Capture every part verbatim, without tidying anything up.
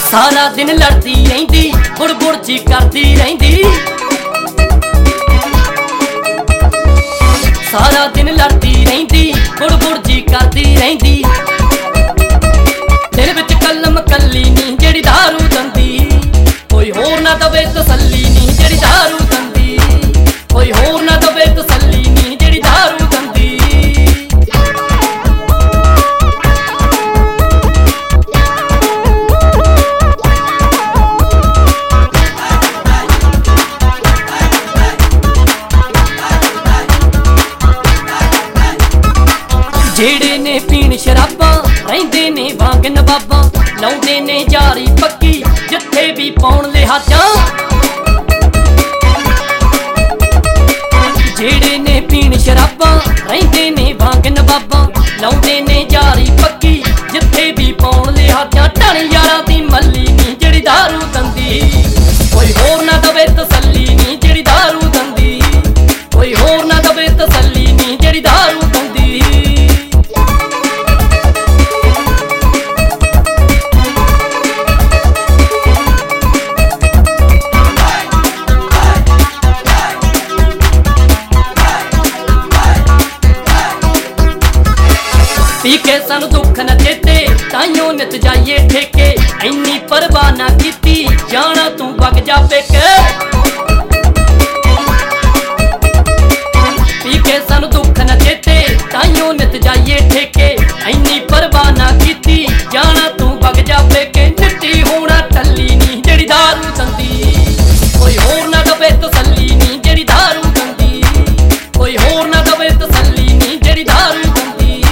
सारा दिन लड़ती रहिंदी बुड़ बुड़ जी करती रहिंदी। सारा दिन लड़ती रहिंदी बुड़ बुड़ जी करती रहिंदी। दिल विच कलम कली नी जेड़ी दारू दंदी, कोई होर ना दवे तसल्ली नी जेड़ी दारू दंदी, कोई होर ना दवे तसल्ली नी जेड़ी दारू दंदी। जेड़े ने पीण शराबां रहिंदे ने वांग नवाबां, लाउंदे ने जारी पक्की जिथे भी पाउण लिहाजां। जेड़े ने पीण शराबां रहिंदे ने वांग नवाबां, लाउंदे ने जारी पक्की जिथे भी पाउण लिहाजां। ढाणी यारां दी मल्ली नी जेड़ी दारू दंदी, कोई होर ना दवे तसल्ली नी जेड़ी दारू दंदी, कोई होर ना दवे तसल्ली नी जेड़ी दारू दंदी। पी के सानू दुख न चेते ताइयों नित जाइए ठेके, इन्नी परवाह ना कीती जाना तू वग जा पेके। पी के सानू दुख न चेते ताइयों नित जाइए ठेके, इन्नी परवाह ना कीती जाना तू वग जा पेके। नित्ती होना टल्ली नी जेड़ी दारू दंदी, कोई होर ना दवे तसल्ली नी जेड़ी दारू दंदी, कोई होर ना दवे तसल्ली नी जेड़ी दारू दंदी।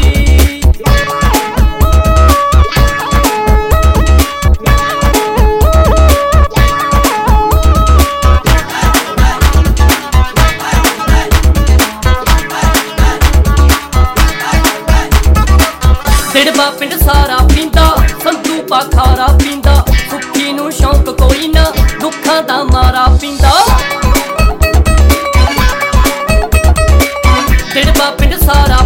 दिड़बा पिंड सारा पींदा संधू पा खारा पींदा, सुखी नू शौक कोई ना दुखां दा मारा पींदा। दिड़बा पिंड सारा